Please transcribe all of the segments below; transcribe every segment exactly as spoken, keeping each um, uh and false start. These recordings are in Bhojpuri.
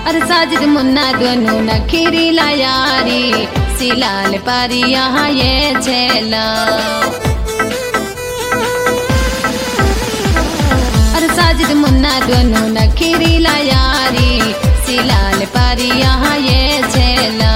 अरे साजिद मुन्ना दोनों नखीरी लायारी सिलाल पारी यहाँ ये छेला। अरे साजिद मुन्ना दोनों नखीरी लायारी सिलाल पारी यहाँ ये छेला।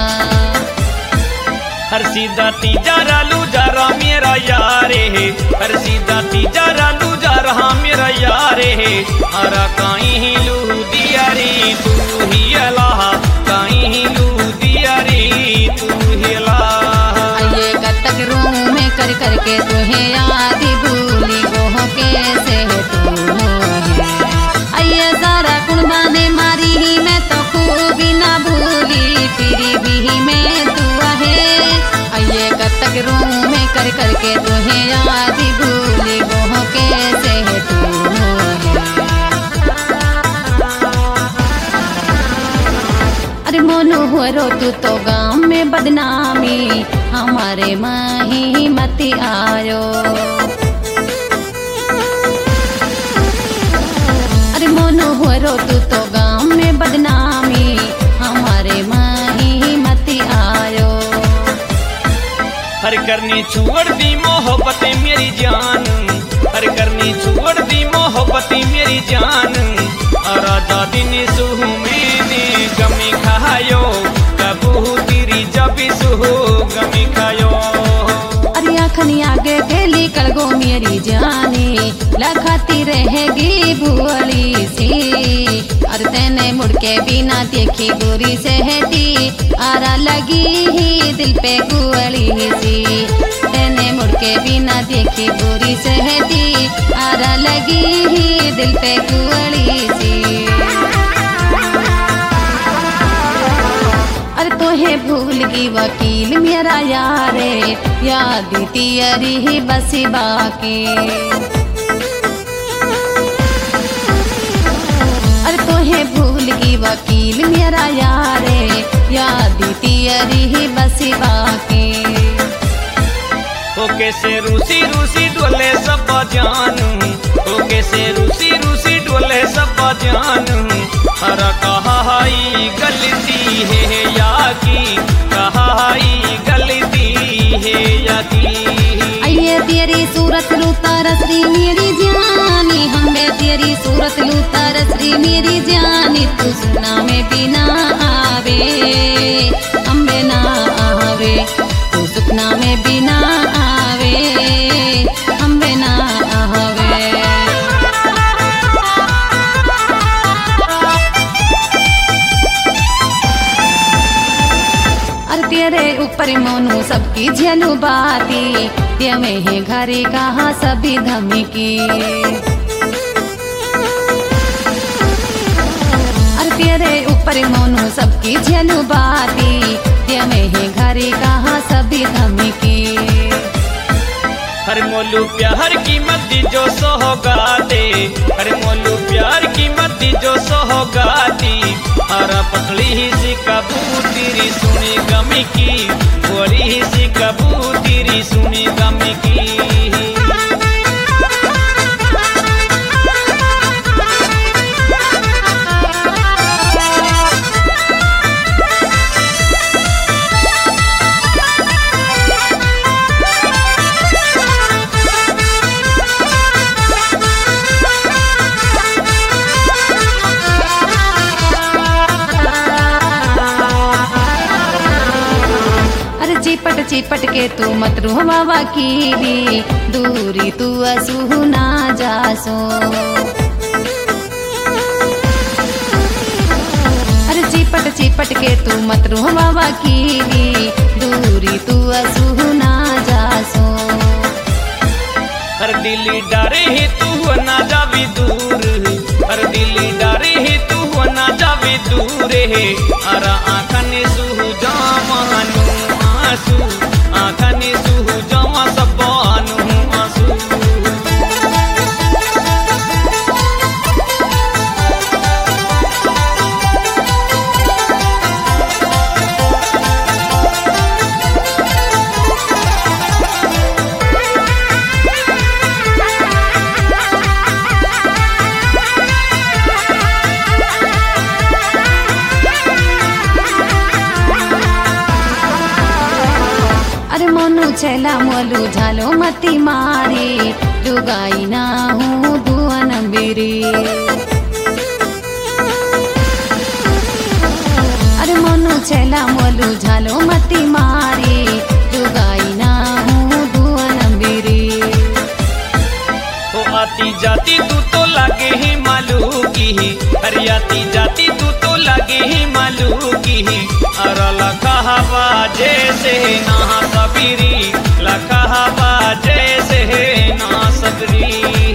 हर सीधा तीजा रालू जा रहा मेरा यारे है, हर सीधा तीजा रालू जा रहा मेरा यारे है। हरा काई ही लू दिया रे तू ही अल्लाह, काई ही लू दिया रे तू ही अल्लाह। ये कतक रूम में कर कर के तुहे याद भूली वो कैसे है तू है। अये सारा कुर्बाने मारी ही मैं तो खूबी ना भूली फिरी भी मैं तू है। अये कतक रूम में कर कर के तुहे याद भूली वो कैसे है तू है। अरे मोनू हुरो तू तो गाँव में बदनामी हमारे माही मती आयो। अरे मोनू हुरो तू तो गाँव में बदनामी हमारे माही मती आयो। हर करनी छोड़ दी मोहब्बत मेरी जान, हर करनी छोड़ दी मोहब्बत मेरी जान। राजा दिन सुह मैंने गमी खायो कबू तेरी जब सुह गमी खायो। अरे आखनी आगे खेली कलगो मेरी जानी लखाती रहेगी भुअली सी। अरे तेने मुड़के बिना देखी बुरी सहती आरा लगी ही दिल पे कुअली सी। तेने मुड़के बिना देखी बुरी सहती आरा लगी ही दिल पे कुअली सी। अरे तोहे भूल गई वकील मेरा यारे याद तियरी ही बसी बाकी। अरे तोहे भूल गई वकील मेरा यारे याद तियरी ही बसी बाकी। ओ कैसे रूसी रूसी डोले सब जानू, ओ कैसे रूसी रूसी डोले सब जानू। हरा कहाई गलती है या की, कहाई गलती है या की। अये तेरी सूरत लूता रसरी मेरी जानी हमें तेरी सूरत लूता रसरी मेरी जानी। तू सुना में बिना आवे अम्बे ना आवे, तू सुपना में बिना आवे अम्बे ना आवे। अरे तेरे ऊपर मोनू सबकी झेलू बाती ये में ही घरे कहाँ सभी धमकी। अरे तेरे ऊपर मोनू सबकी झेलू बाती ये में ही घरे कहाँ सभी धमकी। हर मोलू प्यार की मद्दी जो सोहगाते, हर मोलू प्यार की मद्दी जो सोहगाती। हरा पतली ही सी कबूतरी सुनी गमी की, बड़ी ही सी कबूतरी सुनी गमी की। चिपट चिपट के तू मत रुहवा वकीली दूरी तू असू ना जासो। अरे चिपट चिपट के तू मत रुहवा वकीली दूरी तू असू ना जासो। हर दिली डरे ही तू ना जावी दूर, हर दिली डरे ही तू ना जावी दूर है। अरा आँखने सुह जामानू आंसू, आँखने सुह जामा सबानू आंसू। छेला मोलू झालो मती मारी लुगाई ना हूँ दुआ नंबीरी अरे मोनू छेला मोलू झालो मती मारी लुगाई ना हूँ दुआ नंबीरी ओ आती जाती तू तो लगे ही मालू की अरे आती जाती तू तो लगे ही मालू की अरे लखहवा जैसे ना सबरी लखहवा जैसे ना सबरी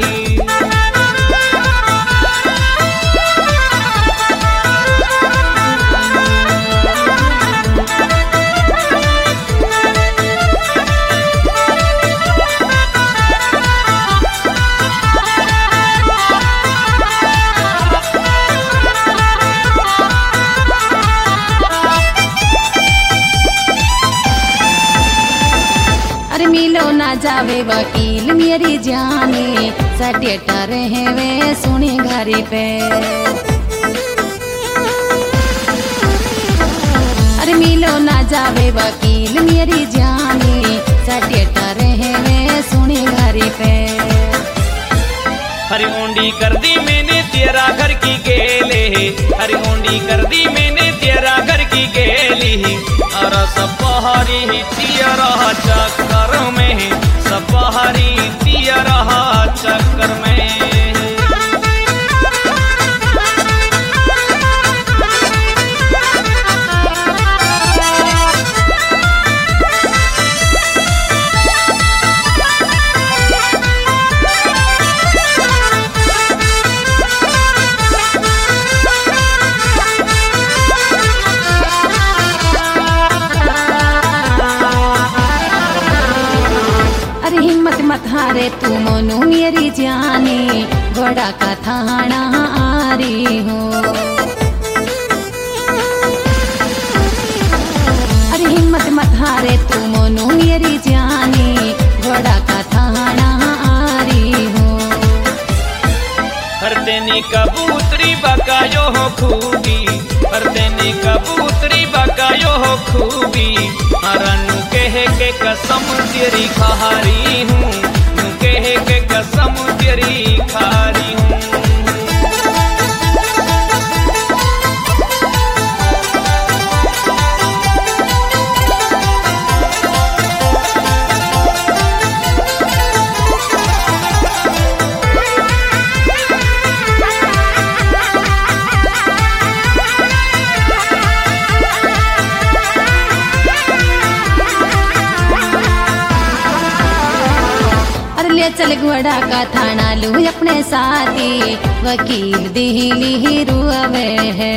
अरे मिलो ना जावे वकील मेरी जाने सटेटा रहे वे सुनी घरी पे अरे मिलो ना जावे वकील मेरी जाने सटेटा रहे वे सुनी घरी पे हरी ओंडी कर दी मैंने तेरा घर की गेले हरी ओंडी कर दी मैंने तेरा घर की गेली और सपहरी तेरा चक्कर में सपहरी तेरा चक्कर में मत हारे तू मोनू मेरी जाने घोड़ा का थाना आ रही हो अरे हिम्मत मत हारे तू मोनू मेरी जाने घोड़ा का थाना आ रही हो हर तेनी कबूतरी बकायो हो खूबी हर तेनी कबूतरी बकायो हो खूबी हरनु कह के कसम तेरी खारी हूँ कह के कसम तेरी खारी हूँ ले चल घोड़ा का थाना लू अपने साथी वकील दिल्ली ही रुआवे है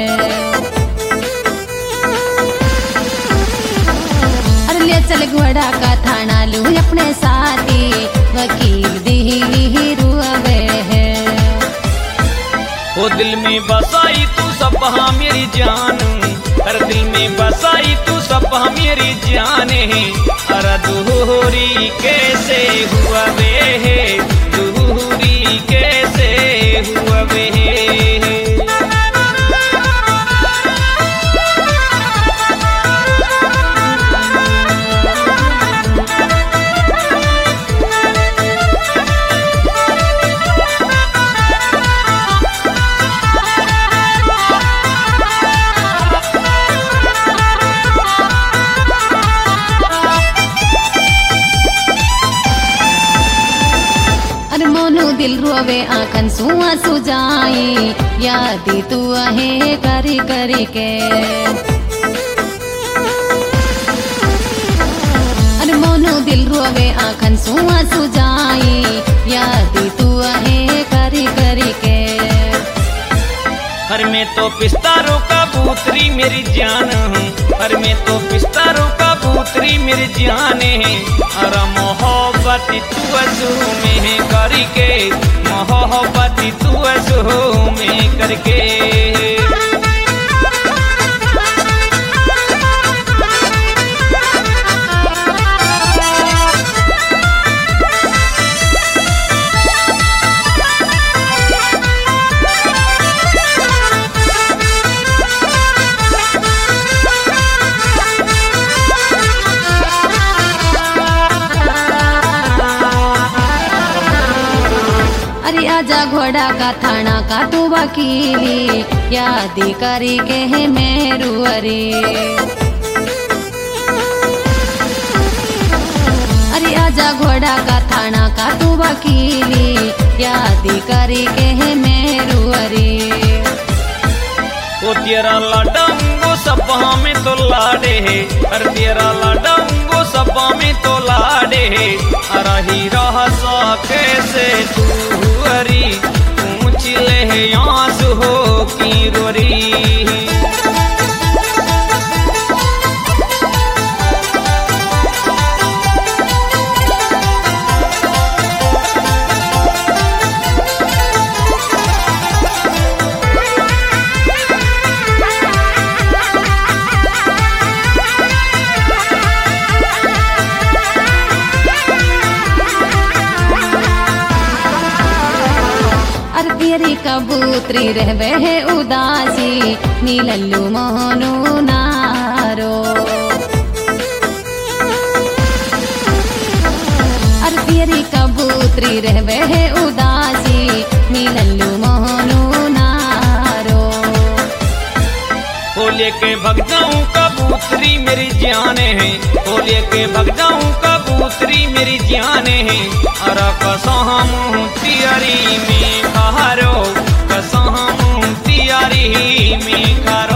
अरे ले चल घोड़ा का थाना लू अपने साथी वकील दिल्ली ही रुआवे है वो दिल में बसाई तू सब हाँ मेरी जान हर दिल में बसाई तू सब हाँ मेरी जाने अरे दूरी कैसे हुआ वे दूरी कैसे हुआ वे दिल रोवे आखन सुआ सुजाई याद तू आहे करी करी के अरे मोनू दिल रोवे आखन सुआ सुजाई याद तू आहे करी करी के हर में तो पिस्तारों का बूतरी मेरी जान हूँ हर में तो पिस्तारों का बूतरी मेरी जान है अरे मोहब्बत तू अजू में करके मोहब्बत तू अजू में करके आजा घोड़ा का थाना का तू वकीली, यादी करी के है मेरू अरे। अरे आजा घोड़ा का थाना का तू वकीली, यादी करी के है मेरू अरे। ओ तेरा लाडंगो सपा में तो लाडे है, अरे तेरा लाडंगो सपा में तो लाडे है। अरे ही रह कैसे तू अरी, पूछ ले आंसू हो की रोरी। तेरी कबूतरी रहवे है उदासी, नीलल्लू मोहनु नारो। अरे तेरी कबूतरी रहवे है उदासी, नीलल्लू मोहनु नारो। ओ लेके भग जाऊं कबूतरी मेरी जाने है, ओ लेके भग जाऊं कबूतरी मेरी जाने है। अरे कसम तियारी में खारो, कसम तियारी में खारो।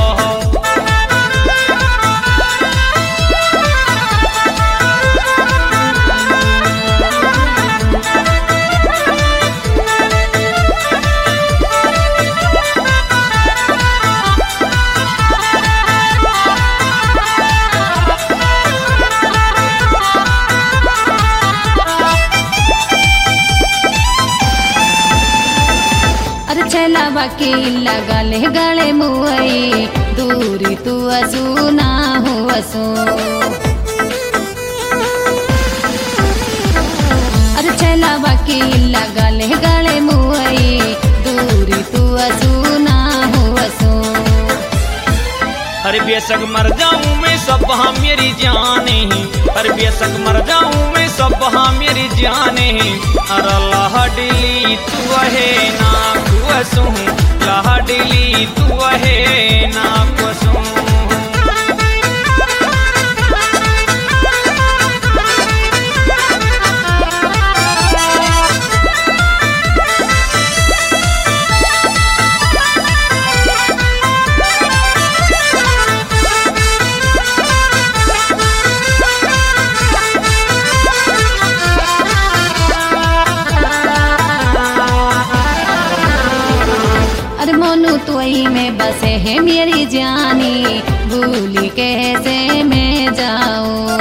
चला वकील लगा ले गले मुआई, दूरी तू असू ना हो असू। अरे चला वकील लगा ले गले मुआई, दूरी तू असू ना हो असू। अरे बेशक मर जाऊं मैं सब हाँ मेरी जाने ही, अरे बेशक मर जाऊं मैं सब हाँ मेरी जाने ही। अरे लाडली तू है ना कुसू, लाडली तू है ना कुसू। तुई में बसे है मेरी जानी, भूली कैसे मैं जाऊं।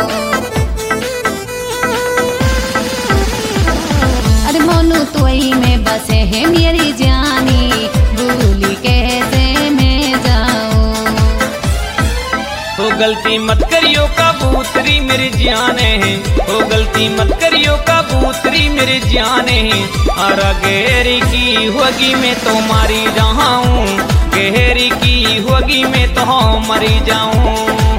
अरे मोनू तुई में बसे है मेरी जानी, भूली कैसे मैं जाऊं। हो गलती मत करियो कबूतरी मेरी जाने है, हो गलती मत करियो कबूतरी मेरी जाने है। अरे गहरी की होगी मैं तो मारी जाऊं, गहरी की होगी मैं तो मरी जाऊं।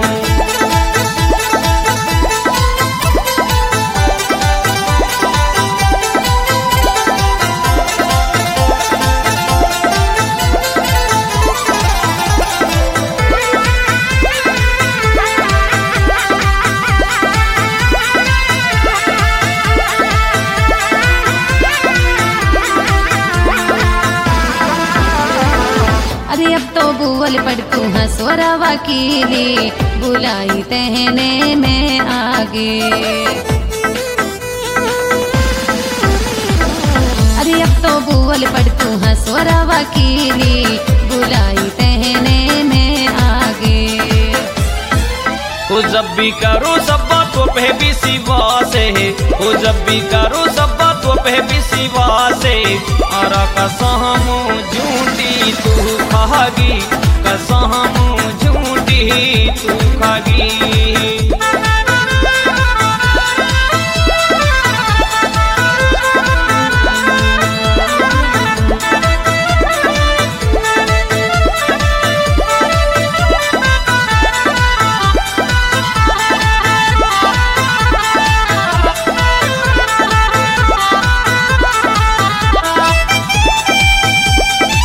बुवल पड़कू हंसोरा वकीली, बुलाई तहने में आगे। अरे अब तो बुवल पड़कू हंसोरा वकीली, बुलाई तहने में आगे। हो जब भी करो सब बातों पे भी सिवा से, हो जब भी करो सब बातों पे भी सिवा से। अरे कसम झूठी तू खागी, कसम झूठी तू खागी।